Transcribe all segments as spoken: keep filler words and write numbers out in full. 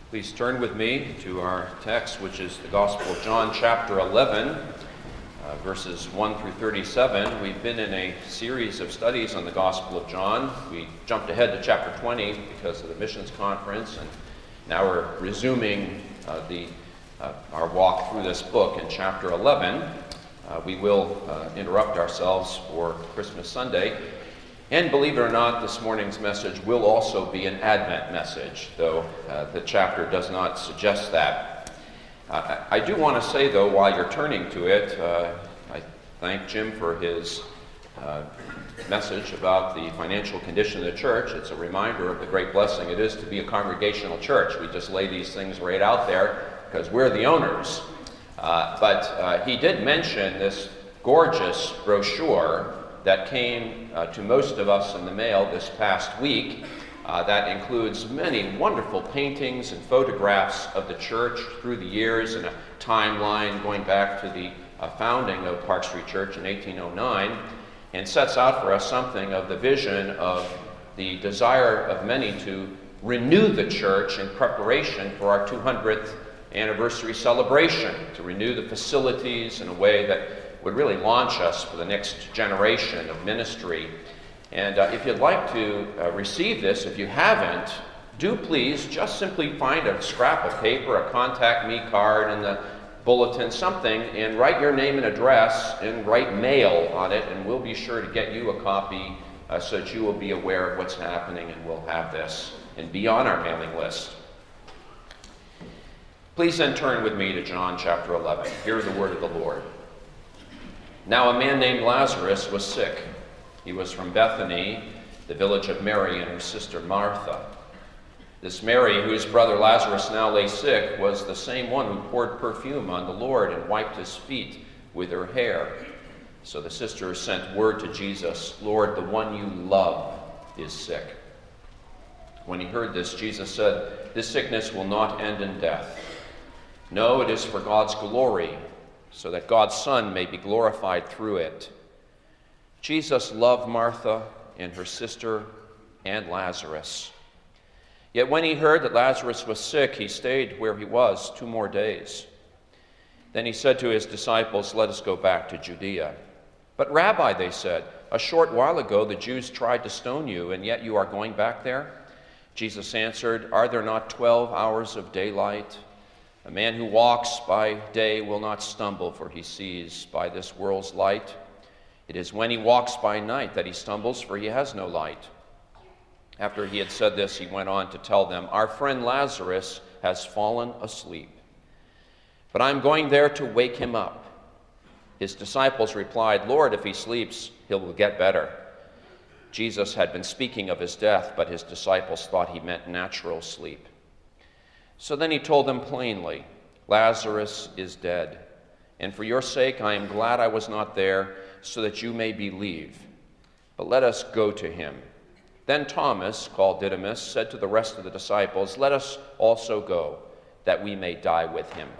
Please turn with me to our text, which is the Gospel of John, chapter eleven, uh, verses one through thirty-seven. We've been in a series of studies on the Gospel of John. We jumped ahead to chapter twenty because of the missions conference, and now we're resuming uh, the uh, our walk through this book in chapter eleven. Uh, we will uh, interrupt ourselves for Christmas Sunday. And believe it or not, this morning's message will also be an Advent message, though uh, the chapter does not suggest that. Uh, I do want to say, though, while you're turning to it, uh, I thank Jim for his uh, message about the financial condition of the church. It's a reminder of the great blessing it is to be a congregational church. We just lay these things right out there because we're the owners. Uh, but uh, he did mention this gorgeous brochure that came uh, to most of us in the mail this past week. Uh, that includes many wonderful paintings and photographs of the church through the years and a timeline going back to the uh, founding of Park Street Church in eighteen oh nine, and sets out for us something of the vision of the desire of many to renew the church in preparation for our two hundredth anniversary celebration, to renew the facilities in a way that would really launch us for the next generation of ministry. And uh, if you'd like to uh, receive this, if you haven't, do please just simply find a scrap of paper, a contact me card in the bulletin, something, and write your name and address and write mail on it, and we'll be sure to get you a copy uh, so that you will be aware of what's happening, and we'll have this and be on our mailing list. Please then turn with me to John chapter eleven. Hear the word of the Lord. Now a man named Lazarus was sick. He was from Bethany, the village of Mary and her sister Martha. This Mary, whose brother Lazarus now lay sick, was the same one who poured perfume on the Lord and wiped his feet with her hair. So the sisters sent word to Jesus, "Lord, the one you love is sick." When he heard this, Jesus said, "This sickness will not end in death. No, it is for God's glory, so that God's Son may be glorified through it." Jesus loved Martha and her sister and Lazarus. Yet when he heard that Lazarus was sick, he stayed where he was two more days. Then he said to his disciples, "Let us go back to Judea." "But Rabbi," they said, "a short while ago the Jews tried to stone you, and yet you are going back there?" Jesus answered, "Are there not twelve hours of daylight? A man who walks by day will not stumble, for he sees by this world's light. It is when he walks by night that he stumbles, for he has no light." After he had said this, he went on to tell them, "Our friend Lazarus has fallen asleep, but I am going there to wake him up." His disciples replied, "Lord, if he sleeps, he will get better." Jesus had been speaking of his death, but his disciples thought he meant natural sleep. So then he told them plainly, "Lazarus is dead, and for your sake I am glad I was not there, so that you may believe. But let us go to him." Then Thomas, called Didymus, said to the rest of the disciples, "Let us also go, that we may die with him."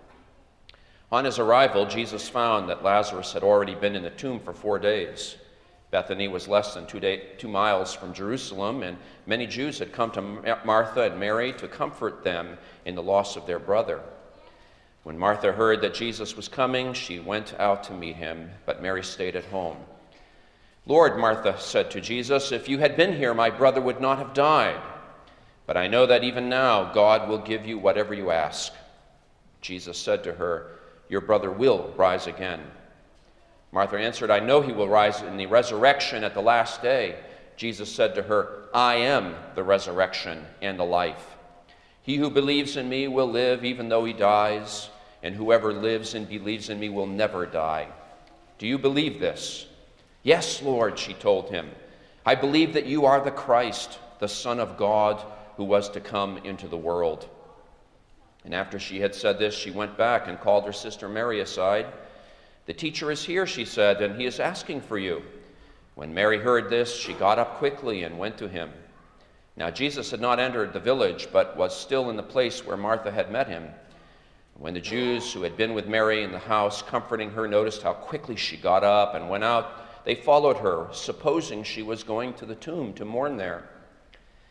On his arrival, Jesus found that Lazarus had already been in the tomb for four days. Bethany was less than two, day, two miles from Jerusalem, and many Jews had come to Martha and Mary to comfort them in the loss of their brother. When Martha heard that Jesus was coming, she went out to meet him, but Mary stayed at home. "Lord," Martha said to Jesus, "if you had been here, my brother would not have died. But I know that even now God will give you whatever you ask." Jesus said to her, "Your brother will rise again." Martha answered, "I know he will rise in the resurrection at the last day." Jesus said to her, "I am the resurrection and the life. He who believes in me will live even though he dies, and whoever lives and believes in me will never die. Do you believe this?" "Yes, Lord," she told him. "I believe that you are the Christ, the Son of God, who was to come into the world." And after she had said this, she went back and called her sister Mary aside. "The teacher is here," she said, "and he is asking for you." When Mary heard this, she got up quickly and went to him. Now Jesus had not entered the village, but was still in the place where Martha had met him. When the Jews who had been with Mary in the house, comforting her, noticed how quickly she got up and went out, they followed her, supposing she was going to the tomb to mourn there.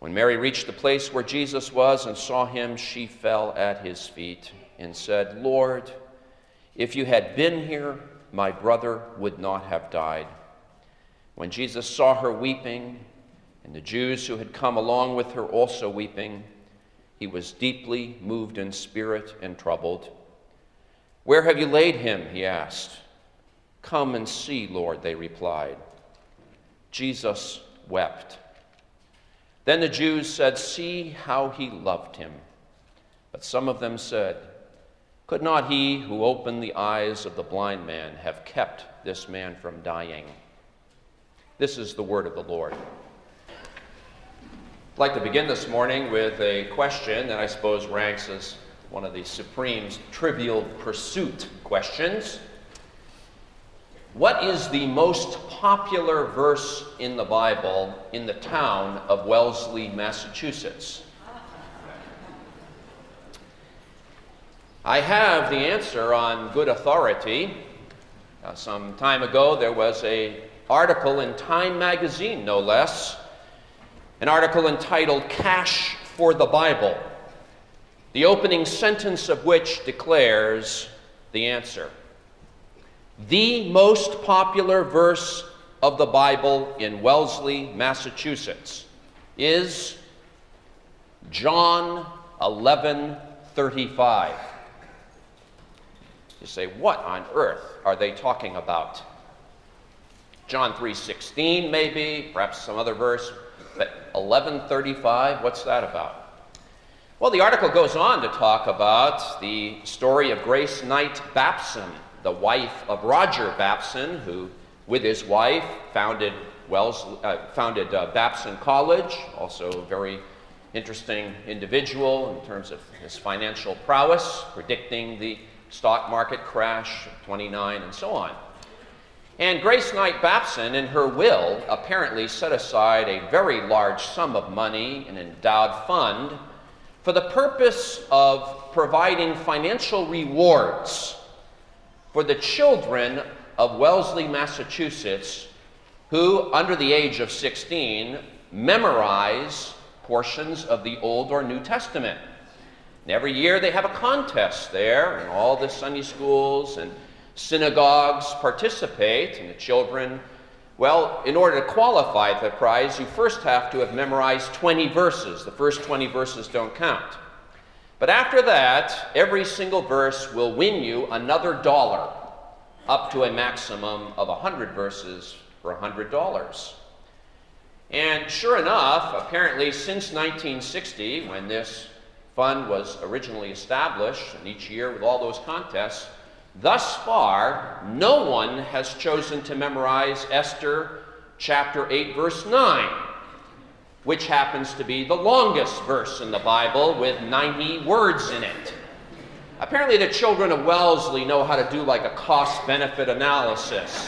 When Mary reached the place where Jesus was and saw him, she fell at his feet and said, "Lord, if you had been here, my brother would not have died." When Jesus saw her weeping, and the Jews who had come along with her also weeping, he was deeply moved in spirit and troubled. "Where have you laid him?" he asked. "Come and see, Lord," they replied. Jesus wept. Then the Jews said, "See how he loved him." But some of them said, "Could not he who opened the eyes of the blind man have kept this man from dying?" This is the word of the Lord. I'd like to begin this morning with a question that I suppose ranks as one of the supreme trivial pursuit questions. What is the most popular verse in the Bible in the town of Wellesley, Massachusetts? I have the answer on good authority. Uh, some time ago, there was an article in Time magazine, no less, an article entitled "Cash for the Bible," the opening sentence of which declares the answer. The most popular verse of the Bible in Wellesley, Massachusetts is John eleven thirty-five. You say, what on earth are they talking about? John three sixteen maybe, perhaps some other verse, but eleven thirty-five, what's that about? Well, the article goes on to talk about the story of Grace Knight Babson, the wife of Roger Babson, who, with his wife, founded Wells, uh, founded uh, Babson College, also a very interesting individual in terms of his financial prowess, predicting the stock market crash of twenty-nine and so on. And Grace Knight Babson, in her will, apparently set aside a very large sum of money in an endowed fund for the purpose of providing financial rewards for the children of Wellesley, Massachusetts, who, under the age of sixteen, memorize portions of the Old or New Testament. And every year they have a contest there, and all the Sunday schools and synagogues participate, and the children, well, in order to qualify for the prize, you first have to have memorized twenty verses. The first twenty verses don't count. But after that, every single verse will win you another dollar, up to a maximum of one hundred verses for one hundred dollars. And sure enough, apparently since nineteen sixty, when this fund was originally established, and each year with all those contests, thus far, no one has chosen to memorize Esther chapter eight, verse nine, which happens to be the longest verse in the Bible with ninety words in it. Apparently the children of Wellesley know how to do like a cost-benefit analysis.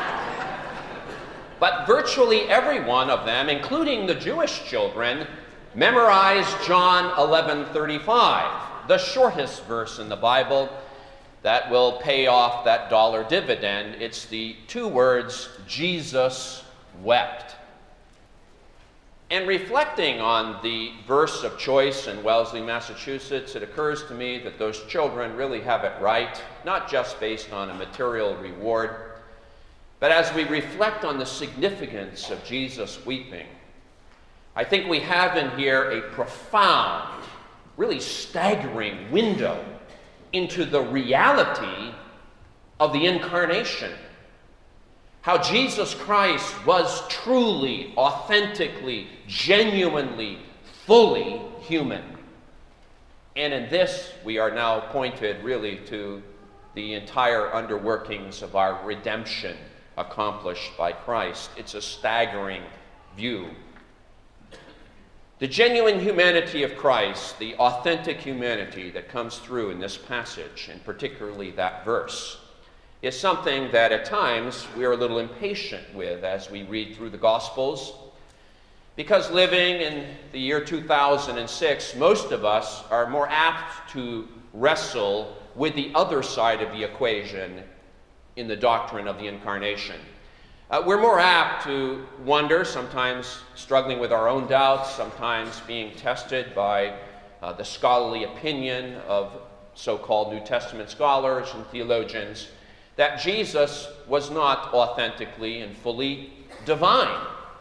But virtually every one of them, including the Jewish children, memorized John eleven thirty-five, the shortest verse in the Bible that will pay off that dollar dividend. It's the two words, Jesus wept. And reflecting on the verse of choice in Wellesley, Massachusetts, it occurs to me that those children really have it right, not just based on a material reward, but as we reflect on the significance of Jesus weeping, I think we have in here a profound, really staggering window into the reality of the incarnation. How Jesus Christ was truly, authentically, genuinely, fully human. And in this, we are now pointed really to the entire underworkings of our redemption accomplished by Christ. It's a staggering view. The genuine humanity of Christ, the authentic humanity that comes through in this passage, and particularly that verse, is something that at times we are a little impatient with as we read through the Gospels, because living in the year two thousand six, most of us are more apt to wrestle with the other side of the equation in the doctrine of the incarnation. Uh, we're more apt to wonder, sometimes struggling with our own doubts, sometimes being tested by uh, the scholarly opinion of so-called New Testament scholars and theologians, that Jesus was not authentically and fully divine.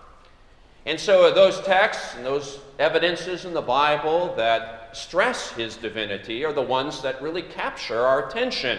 And so those texts and those evidences in the Bible that stress his divinity are the ones that really capture our attention.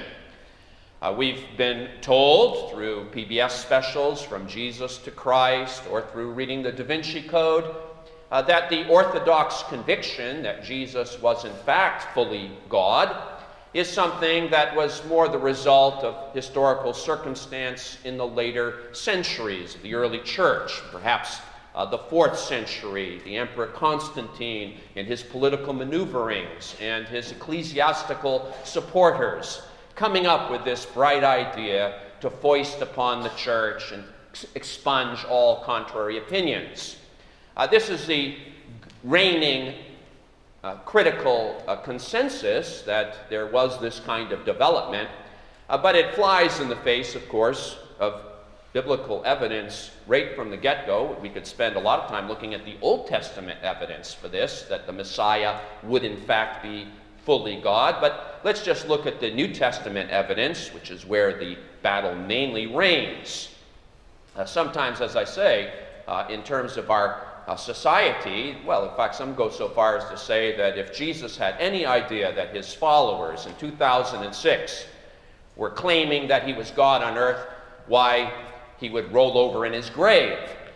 Uh, we've been told through P B S specials, From Jesus to Christ, or through reading the Da Vinci Code, uh, that the orthodox conviction that Jesus was in fact fully God is something that was more the result of historical circumstance in the later centuries of the early church, perhaps uh, the fourth century, the Emperor Constantine and his political maneuverings and his ecclesiastical supporters coming up with this bright idea to foist upon the church and ex- expunge all contrary opinions. Uh, this is the reigning uh, critical uh, consensus that there was this kind of development, uh, but it flies in the face, of course, of biblical evidence right from the get-go. We could spend a lot of time looking at the Old Testament evidence for this, that the Messiah would in fact be fully God, but let's just look at the New Testament evidence, which is where the battle mainly reigns. Uh, sometimes, as I say, uh, in terms of our uh, society, well, in fact, some go so far as to say that if Jesus had any idea that his followers in two thousand six were claiming that he was God on earth, why, he would roll over in his grave.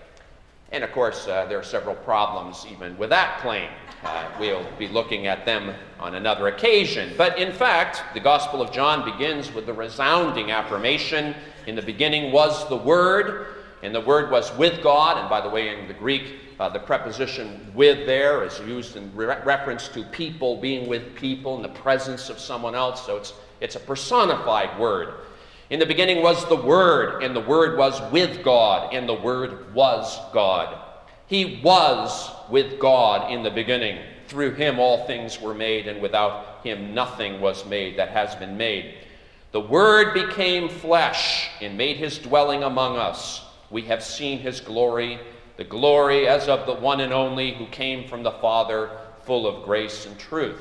And of course, uh, there are several problems even with that claim. Uh, we'll be looking at them on another occasion. But in fact, the Gospel of John begins with the resounding affirmation, in the beginning was the Word, and the Word was with God. And by the way, in the Greek, uh, the preposition with there is used in re- reference to people being with people in the presence of someone else. So it's, it's a personified word. In the beginning was the Word, and the Word was with God, and the Word was God. He was with God in the beginning. Through him all things were made, and without him nothing was made that has been made. The Word became flesh and made his dwelling among us. We have seen his glory, the glory as of the one and only who came from the Father, full of grace and truth.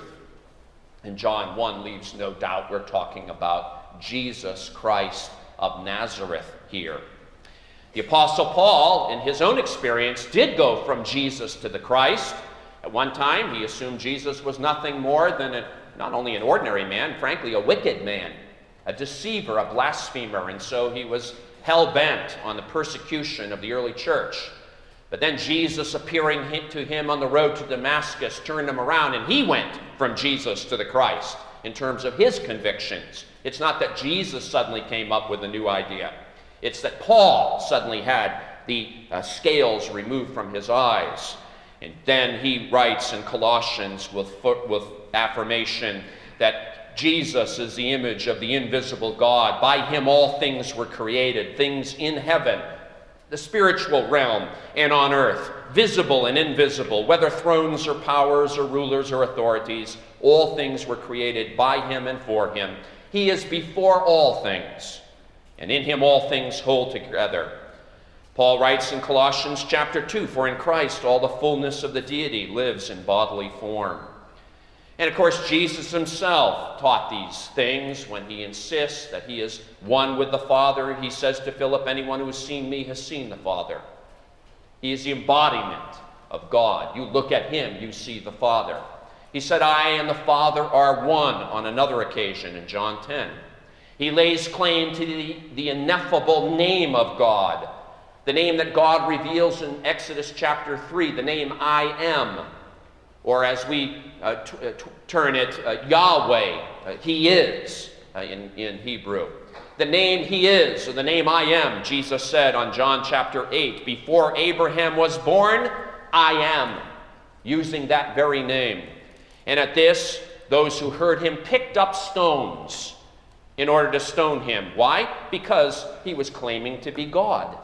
And John one leaves no doubt we're talking about Jesus Christ of Nazareth here. The Apostle Paul, in his own experience, did go from Jesus to the Christ. At one time, he assumed Jesus was nothing more than a, not only an ordinary man, frankly, a wicked man, a deceiver, a blasphemer, and so he was hell-bent on the persecution of the early church. But then Jesus, appearing to him on the road to Damascus, turned him around, and he went from Jesus to the Christ in terms of his convictions. It's not that Jesus suddenly came up with a new idea. It's that Paul suddenly had the uh, scales removed from his eyes. And then he writes in Colossians with, with affirmation that Jesus is the image of the invisible God. By him all things were created, things in heaven, the spiritual realm, and on earth, visible and invisible, whether thrones or powers or rulers or authorities, all things were created by him and for him. He is before all things, and in him all things hold together. Paul writes in Colossians chapter two, for in Christ all the fullness of the deity lives in bodily form. And of course, Jesus himself taught these things when he insists that he is one with the Father. He says to Philip, anyone who has seen me has seen the Father. He is the embodiment of God. You look at him, you see the Father. He said, I and the Father are one on another occasion in John ten. He lays claim to the, the ineffable name of God, the name that God reveals in Exodus chapter three, the name I am, or as we uh, t- uh, t- turn it, uh, Yahweh, uh, he is uh, in, in Hebrew. The name he is, or the name I am, Jesus said on John chapter eight, before Abraham was born, I am, using that very name. And at this, those who heard him picked up stones in order to stone him. Why? Because he was claiming to be God.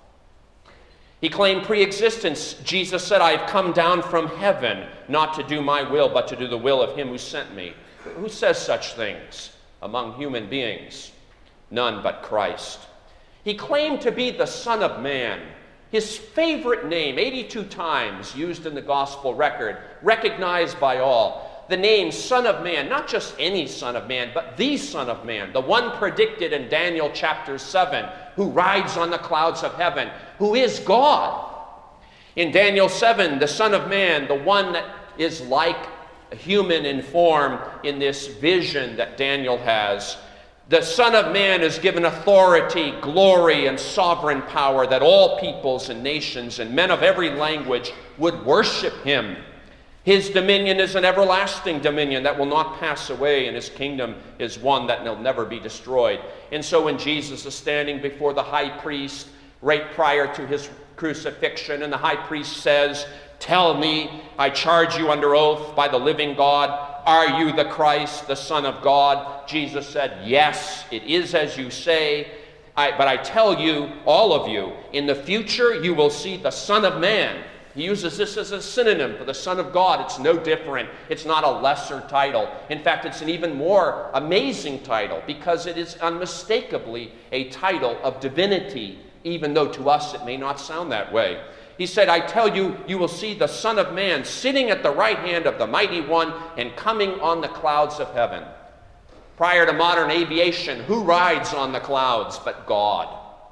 He claimed pre-existence. Jesus said, I have come down from heaven, not to do my will, but to do the will of him who sent me. Who says such things among human beings? None but Christ. He claimed to be the Son of Man. His favorite name, eighty-two times used in the gospel record, recognized by all. The name Son of Man, not just any Son of Man, but the Son of Man, the one predicted in Daniel chapter seven, who rides on the clouds of heaven, who is God. In Daniel seven, the Son of Man, the one that is like a human in form in this vision that Daniel has, the Son of Man is given authority, glory, and sovereign power that all peoples and nations and men of every language would worship him. His dominion is an everlasting dominion that will not pass away, and his kingdom is one that will never be destroyed. And so when Jesus is standing before the high priest right prior to his crucifixion, and the high priest says, "Tell me, I charge you under oath by the living God, are you the Christ, the Son of God?" Jesus said, "Yes, it is as you say. I, but I tell you, all of you, in the future you will see the Son of Man." He uses this as a synonym for the Son of God. It's no different. It's not a lesser title. In fact, it's an even more amazing title because it is unmistakably a title of divinity, even though to us it may not sound that way. He said, "I tell you, you will see the Son of Man sitting at the right hand of the Mighty One and coming on the clouds of heaven." Prior to modern aviation, who rides on the clouds but God?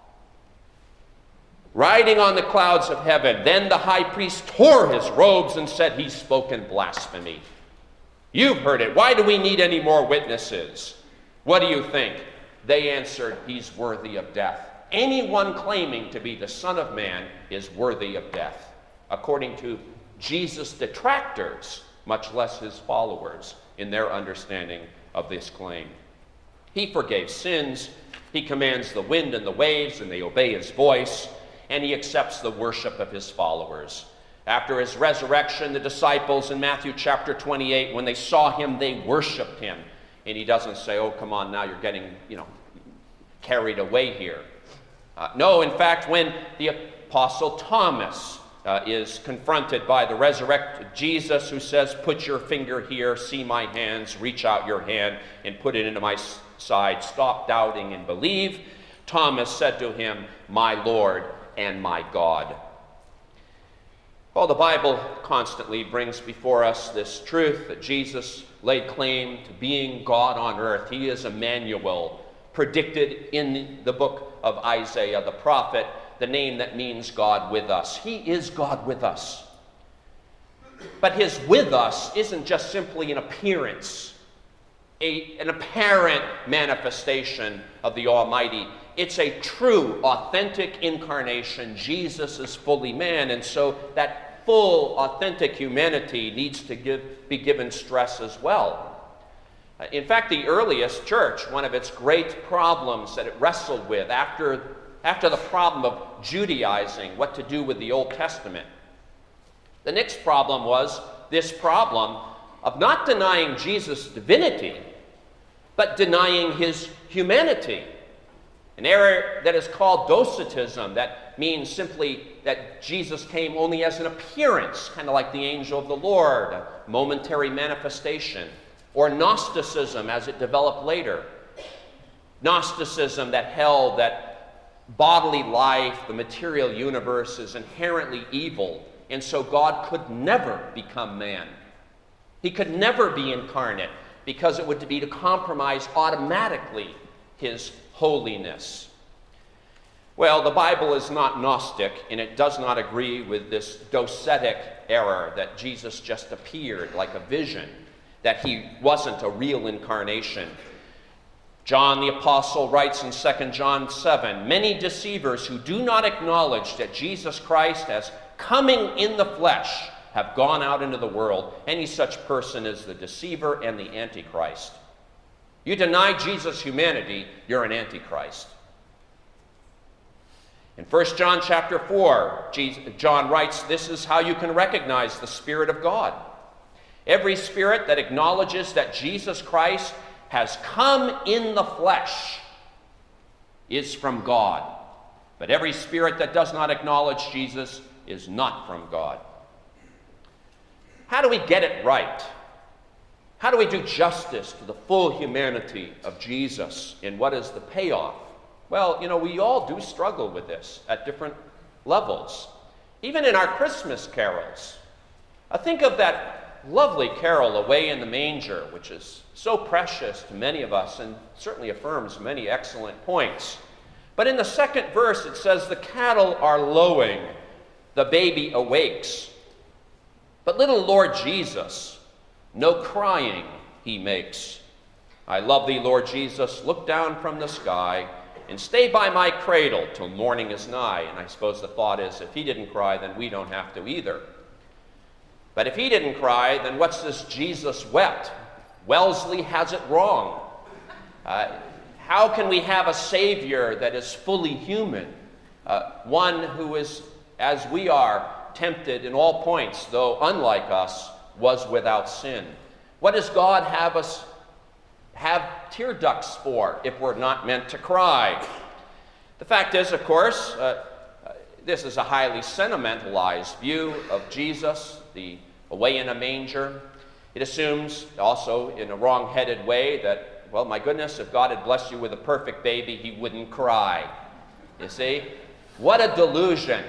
Riding on the clouds of heaven. Then the high priest tore his robes and said, "He's spoken blasphemy. You've heard it. Why do we need any more witnesses?" What do you think? They answered, "He's worthy of death." Anyone claiming to be the Son of Man is worthy of death, according to Jesus' detractors, much less his followers, in their understanding of this claim. He forgave sins, he commands the wind and the waves, and they obey his voice, and he accepts the worship of his followers. After his resurrection, the disciples in Matthew chapter twenty-eight, when they saw him, they worshiped him. And he doesn't say, "Oh, come on, now you're getting, you know, carried away here." Uh, no, in fact, when the Apostle Thomas uh, is confronted by the resurrected Jesus, who says, "Put your finger here, see my hands, reach out your hand and put it into my side, stop doubting and believe," Thomas said to him, "My Lord and my God." Well, the Bible constantly brings before us this truth that Jesus laid claim to being God on earth. He is Emmanuel, predicted in the book of Isaiah the prophet, the name that means God with us. He is God with us. But his with us isn't just simply an appearance, a, an apparent manifestation of the Almighty. It's a true, authentic incarnation. Jesus is fully man, and so that full, authentic humanity needs to give, be given stress as well. In fact, the earliest church, one of its great problems that it wrestled with after, after the problem of Judaizing, what to do with the Old Testament, the next problem was this problem of not denying Jesus' divinity, but denying his humanity. An error that is called Docetism, that means simply that Jesus came only as an appearance, kind of like the angel of the Lord, a momentary manifestation. Or Gnosticism, as it developed later. Gnosticism that held that bodily life, the material universe, is inherently evil, and so God could never become man. He could never be incarnate, because it would be to compromise automatically his holiness. Well, the Bible is not Gnostic, and it does not agree with this docetic error that Jesus just appeared like a vision, that he wasn't a real incarnation. John the Apostle writes in Second John seven, "Many deceivers who do not acknowledge that Jesus Christ as coming in the flesh have gone out into the world. Any such person is the deceiver and the Antichrist." You deny Jesus' humanity, you're an Antichrist. In First John chapter four, John writes, "This is how you can recognize the Spirit of God. Every spirit that acknowledges that Jesus Christ has come in the flesh is from God. But every spirit that does not acknowledge Jesus is not from God." How do we get it right? How do we do justice to the full humanity of Jesus? And what is the payoff Well, you know, we all do struggle with this at different levels. Even in our Christmas carols. Uh, think of that lovely carol, Away in the Manger, which is so precious to many of us and certainly affirms many excellent points. But in the second verse, it says, the cattle are lowing, the baby awakes. But little Lord Jesus, no crying he makes. I love thee, Lord Jesus, look down from the sky and stay by my cradle till morning is nigh. And I suppose the thought is, if he didn't cry, then we don't have to either. But if he didn't cry, then what's this Jesus wept? Wellesley has it wrong. Uh, how can we have a Savior that is fully human? Uh, one who is, as we are, tempted in all points, though unlike us, was without sin. What does God have us have tear ducts for if we're not meant to cry? The fact is, of course, uh, uh, this is a highly sentimentalized view of Jesus, the away in a manger. It assumes also in a wrong-headed way that, well, my goodness, if God had blessed you with a perfect baby, he wouldn't cry. You see? What a delusion.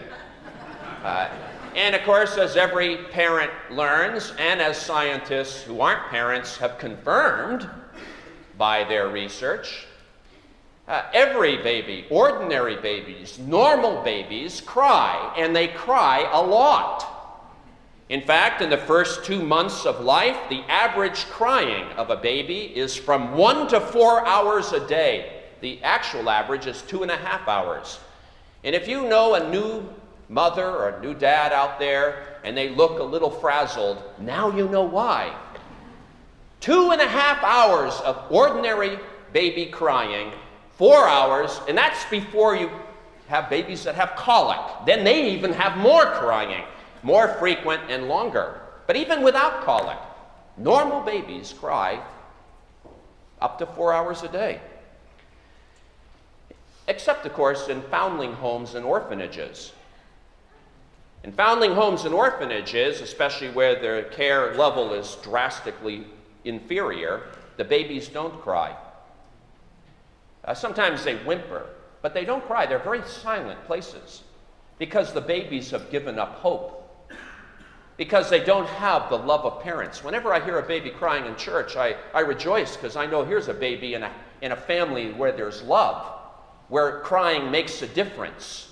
Uh, and of course, as every parent learns, and as scientists who aren't parents have confirmed by their research, uh, every baby, ordinary babies, normal babies, cry, and they cry a lot. In fact, in the first two months of life, the average crying of a baby is from one to four hours a day. The actual average is two and a half hours. And if you know a new mother or a new dad out there and they look a little frazzled, now you know why. Two and a half hours of ordinary baby crying, four hours, and that's before you have babies that have colic. Then they even have more crying, more frequent and longer. But even without colic, normal babies cry up to four hours a day. Except, of course, in foundling homes and orphanages. In foundling homes and orphanages, especially where their care level is drastically inferior, the babies don't cry. Uh, sometimes they whimper, but they don't cry. They're very silent places because the babies have given up hope, because they don't have the love of parents. Whenever I hear a baby crying in church, I, I rejoice because I know here's a baby in a, in a family where there's love, where crying makes a difference.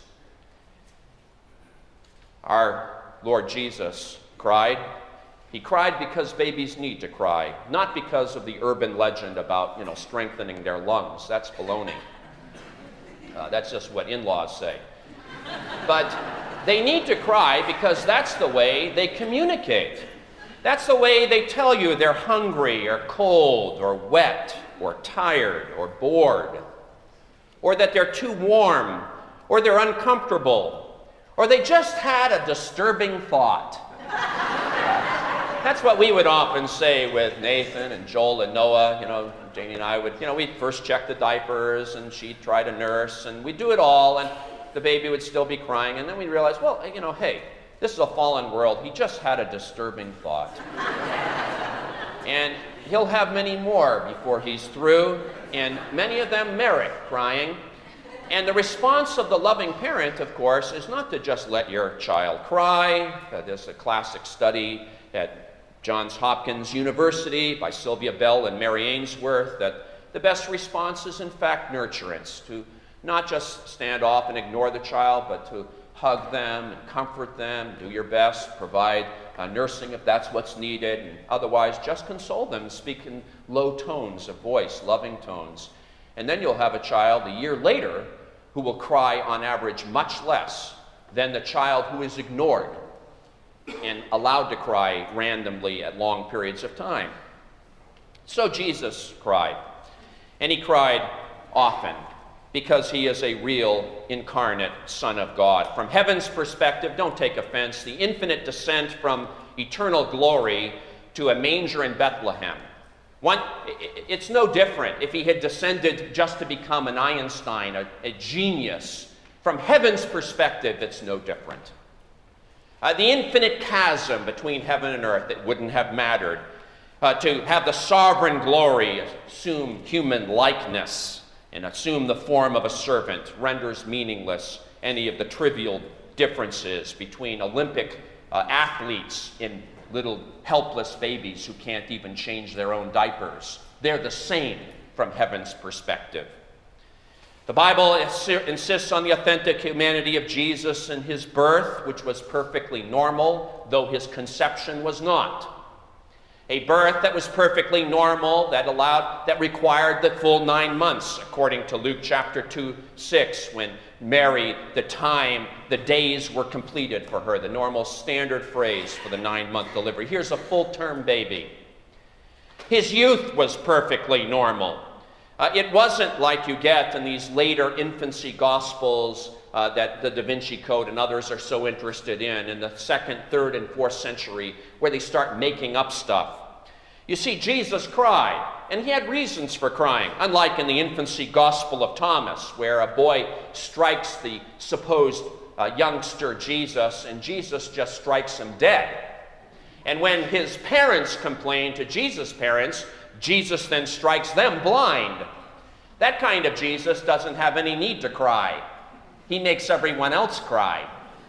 Our Lord Jesus cried. He cried because babies need to cry, not because of the urban legend about, you know, strengthening their lungs. That's baloney. Uh, that's just what in-laws say. But they need to cry because that's the way they communicate. That's the way they tell you they're hungry or cold or wet or tired or bored, or that they're too warm, or they're uncomfortable, or they just had a disturbing thought. That's what we would often say with Nathan and Joel and Noah. You know, Janie and I would, you know, we'd first check the diapers, and she'd try to nurse, and we'd do it all, and the baby would still be crying, and then we'd realize, well, you know, hey, this is a fallen world. He just had a disturbing thought. And he'll have many more before he's through, and many of them merit crying. And the response of the loving parent, of course, is not to just let your child cry. Uh, there's a classic study at Johns Hopkins University by Sylvia Bell and Mary Ainsworth that the best response is, in fact, nurturance, to not just stand off and ignore the child, but to hug them and comfort them, do your best, provide uh, nursing if that's what's needed, and otherwise just console them and speak in low tones of voice, loving tones. And then you'll have a child a year later who will cry on average much less than the child who is ignored and allowed to cry randomly at long periods of time. So Jesus cried, and he cried often because he is a real incarnate Son of God. From heaven's perspective, don't take offense, the infinite descent from eternal glory to a manger in Bethlehem. One, it's no different if he had descended just to become an Einstein, a, a genius. From heaven's perspective, it's no different. Uh, the infinite chasm between heaven and earth, it wouldn't have mattered. Uh, to have the sovereign glory assume human likeness and assume the form of a servant, renders meaningless any of the trivial differences between Olympic uh, athletes and little helpless babies who can't even change their own diapers. They're the same from heaven's perspective. The Bible insists on the authentic humanity of Jesus and his birth, which was perfectly normal, though his conception was not. A birth that was perfectly normal, that allowed, that required the full nine months, according to Luke chapter two, six, when Mary, the time, the days were completed for her, the normal standard phrase for the nine-month delivery. Here's a full-term baby. His youth was perfectly normal. Uh, it wasn't like you get in these later infancy gospels uh, that the Da Vinci Code and others are so interested in, in the second, third, and fourth century, where they start making up stuff. You see, Jesus cried, and he had reasons for crying, unlike in the infancy gospel of Thomas, where a boy strikes the supposed uh, youngster Jesus, and Jesus just strikes him dead. And when his parents complain to Jesus' parents, Jesus then strikes them blind. That kind of Jesus doesn't have any need to cry. He makes everyone else cry.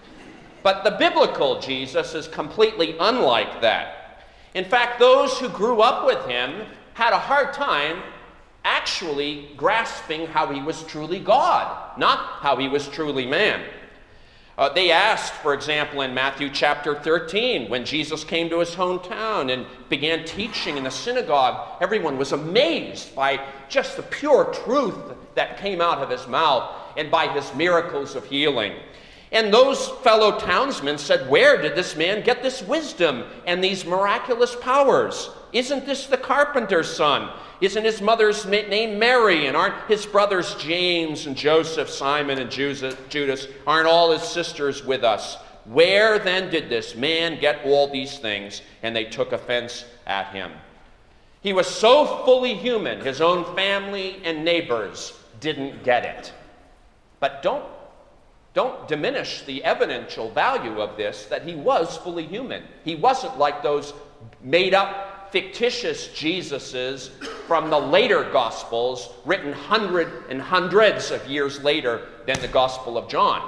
But the biblical Jesus is completely unlike that. In fact, those who grew up with him had a hard time actually grasping how he was truly God, not how he was truly man. Uh, they asked, for example, in Matthew chapter thirteen, when Jesus came to his hometown and began teaching in the synagogue, everyone was amazed by just the pure truth that came out of his mouth and by his miracles of healing. And those fellow townsmen said, "Where did this man get this wisdom and these miraculous powers? Isn't this the carpenter's son? Isn't his mother's name Mary? And aren't his brothers James and Joseph, Simon and Judas? Aren't all his sisters with us? Where then did this man get all these things?" And they took offense at him. He was so fully human, his own family and neighbors didn't get it. But don't Don't diminish the evidential value of this, that he was fully human. He wasn't like those made-up, fictitious Jesuses from the later Gospels, written hundreds and hundreds of years later than the Gospel of John.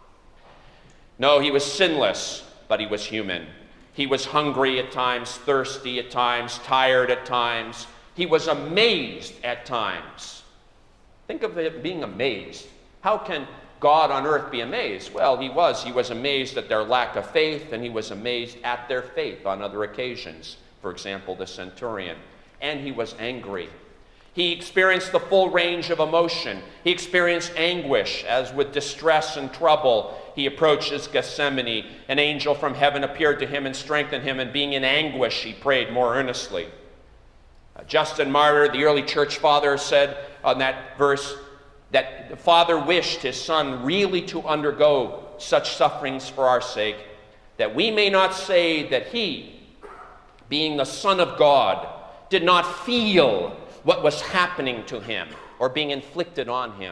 No, he was sinless, but he was human. He was hungry at times, thirsty at times, tired at times. He was amazed at times. Think of him being amazed. How can God on earth be amazed? Well, he was. He was amazed at their lack of faith, and he was amazed at their faith on other occasions. For example, the centurion. And he was angry. He experienced the full range of emotion. He experienced anguish, as with distress and trouble. He approaches Gethsemane. An angel from heaven appeared to him and strengthened him, and being in anguish, he prayed more earnestly. Uh, Justin Martyr, the early church father, said on that verse, that the Father wished his Son really to undergo such sufferings for our sake, that we may not say that he, being the Son of God, did not feel what was happening to him or being inflicted on him.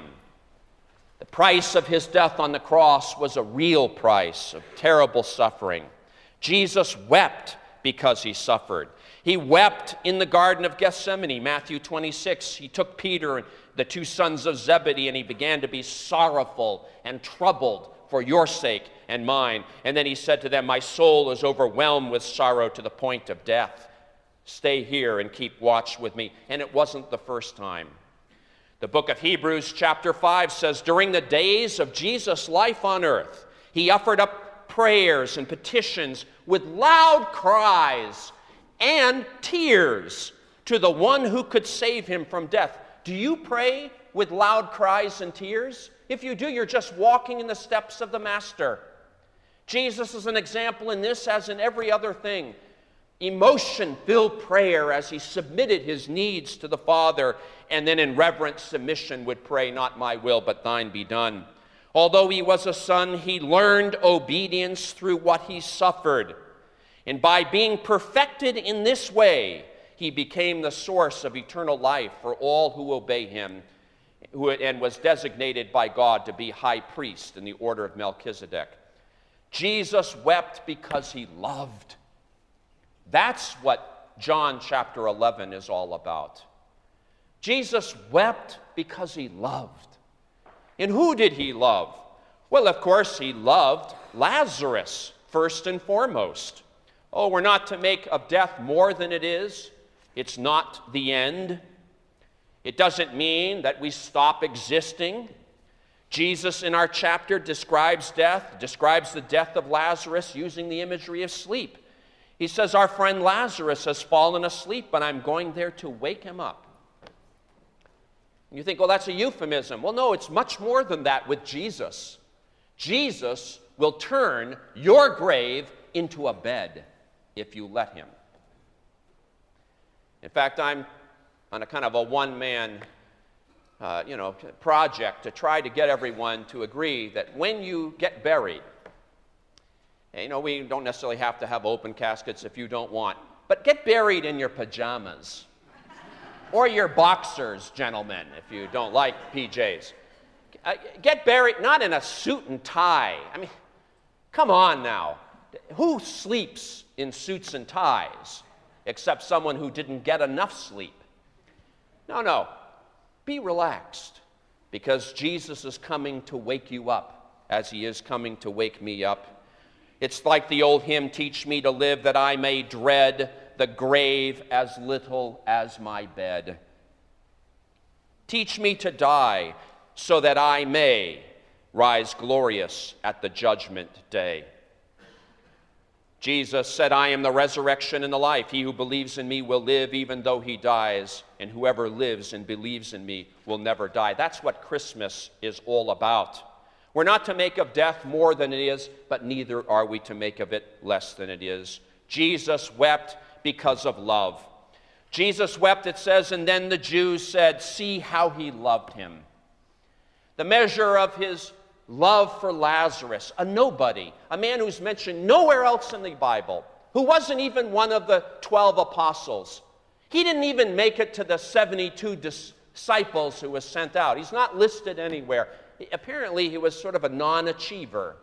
The price of his death on the cross was a real price of terrible suffering. Jesus wept because he suffered. He wept in the Garden of Gethsemane, Matthew twenty-six. He took Peter and the two sons of Zebedee, and he began to be sorrowful and troubled for your sake and mine. And then he said to them, "My soul is overwhelmed with sorrow to the point of death. Stay here and keep watch with me." And it wasn't the first time. The book of Hebrews chapter five says, during the days of Jesus' life on earth, he offered up prayers and petitions with loud cries and tears to the one who could save him from death. Do you pray with loud cries and tears? If you do, you're just walking in the steps of the Master. Jesus is an example in this as in every other thing. Emotion-filled prayer as he submitted his needs to the Father, and then in reverent submission would pray, "Not my will, but thine be done." Although he was a son, he learned obedience through what he suffered. And by being perfected in this way, he became the source of eternal life for all who obey him, who, and was designated by God to be high priest in the order of Melchizedek. Jesus wept because he loved. That's what John chapter eleven is all about. Jesus wept because he loved. And who did he love? Well, of course, he loved Lazarus first and foremost. Oh, we're not to make of death more than it is. It's not the end. It doesn't mean that we stop existing. Jesus in our chapter describes death, describes the death of Lazarus using the imagery of sleep. He says, our friend Lazarus has fallen asleep, but I'm going there to wake him up. And you think, well, that's a euphemism. Well, no, it's much more than that with Jesus. Jesus will turn your grave into a bed if you let him. In fact, I'm on a kind of a one-man uh, you know, project to try to get everyone to agree that when you get buried, and, you know, we don't necessarily have to have open caskets if you don't want, but get buried in your pajamas or your boxers, gentlemen, if you don't like P Js. Uh, get buried not in a suit and tie. I mean, come on now. Who sleeps in suits and ties except someone who didn't get enough sleep? No, no. Be relaxed, because Jesus is coming to wake you up as he is coming to wake me up. It's like the old hymn, teach me to live that I may dread the grave as little as my bed. Teach me to die so that I may rise glorious at the judgment day. Jesus said, I am the resurrection and the life. He who believes in me will live even though he dies, and whoever lives and believes in me will never die. That's what Christmas is all about. We're not to make of death more than it is, but neither are we to make of it less than it is. Jesus wept because of love. Jesus wept, it says, and then the Jews said, see how he loved him. The measure of his love for Lazarus, a nobody, a man who's mentioned nowhere else in the Bible, who wasn't even one of the twelve apostles. He didn't even make it to the seventy-two disciples who was sent out. He's not listed anywhere. Apparently, he was sort of a non-achiever,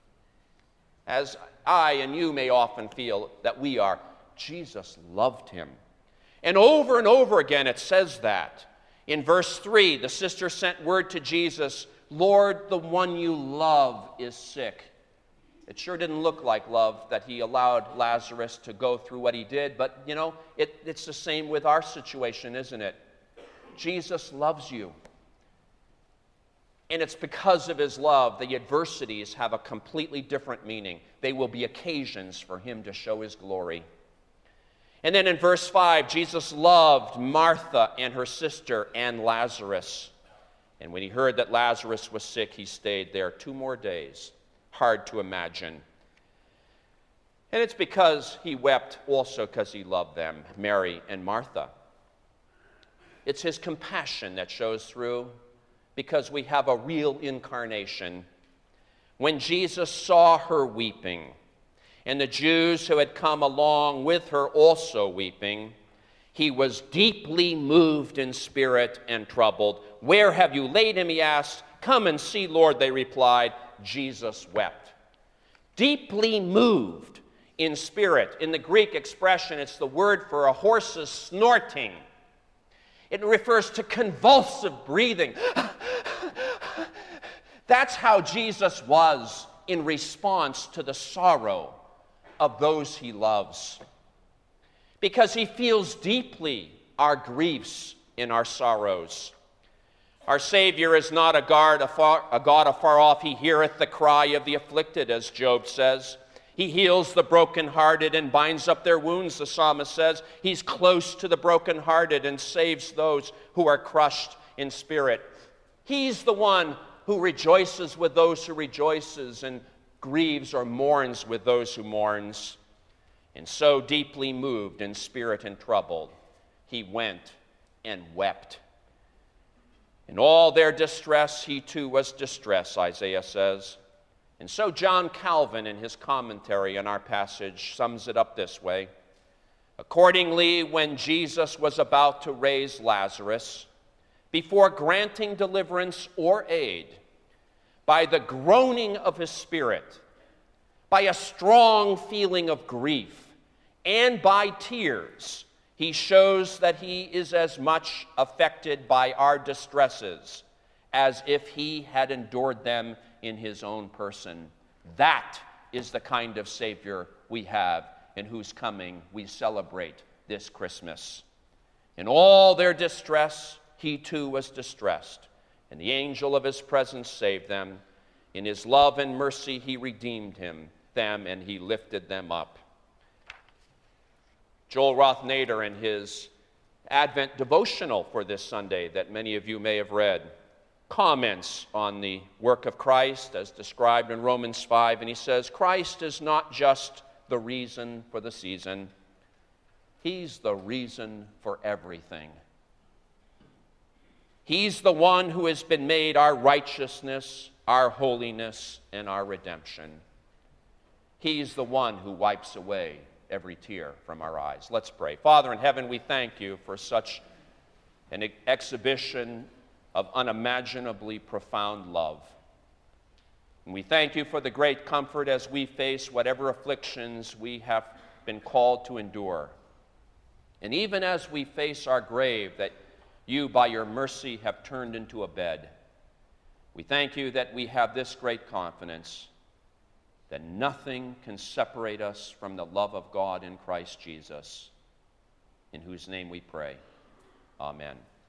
as I and you may often feel that we are. Jesus loved him. And over and over again it says that. In verse three, the sister sent word to Jesus, Lord, the one you love is sick. It sure didn't look like love that he allowed Lazarus to go through what he did, but, you know, it, it's the same with our situation, isn't it? Jesus loves you. And it's because of his love, the adversities have a completely different meaning. They will be occasions for him to show his glory. And then in verse five, Jesus loved Martha and her sister and Lazarus. And when he heard that Lazarus was sick, he stayed there two more days. Hard to imagine. And it's because he wept also because he loved them, Mary and Martha. It's his compassion that shows through, because we have a real incarnation. When Jesus saw her weeping, and the Jews who had come along with her also weeping, he was deeply moved in spirit and troubled. Where have you laid him, he asked. Come and see, Lord, they replied. Jesus wept. Deeply moved in spirit. In the Greek expression, it's the word for a horse's snorting. It refers to convulsive breathing. That's how Jesus was in response to the sorrow of those he loves. Because he feels deeply our griefs and our sorrows. Our Savior is not a God afar, a God afar off. He heareth the cry of the afflicted, as Job says. He heals the brokenhearted and binds up their wounds, the psalmist says. He's close to the brokenhearted and saves those who are crushed in spirit. He's the one who rejoices with those who rejoices and grieves or mourns with those who mourns. And so deeply moved in spirit and troubled, he went and wept. In all their distress, he too was distressed, Isaiah says. And so John Calvin, in his commentary on our passage, sums it up this way. Accordingly, when Jesus was about to raise Lazarus, before granting deliverance or aid, by the groaning of his spirit, by a strong feeling of grief, and by tears, He shows that he is as much affected by our distresses as if he had endured them in his own person. That is the kind of Savior we have, in whose coming we celebrate this Christmas. In all their distress, he too was distressed, and the angel of his presence saved them. In his love and mercy he redeemed him, them, and he lifted them up. Joel Roth Nader, in his Advent devotional for this Sunday that many of you may have read, comments on the work of Christ as described in Romans five, and he says, Christ is not just the reason for the season. He's the reason for everything. He's the one who has been made our righteousness, our holiness, and our redemption. He's the one who wipes away every tear from our eyes. Let's pray. Father in heaven, we thank you for such an exhibition of unimaginably profound love. And we thank you for the great comfort as we face whatever afflictions we have been called to endure. And even as we face our grave that you, by your mercy, have turned into a bed, we thank you that we have this great confidence that nothing can separate us from the love of God in Christ Jesus, in whose name we pray. Amen.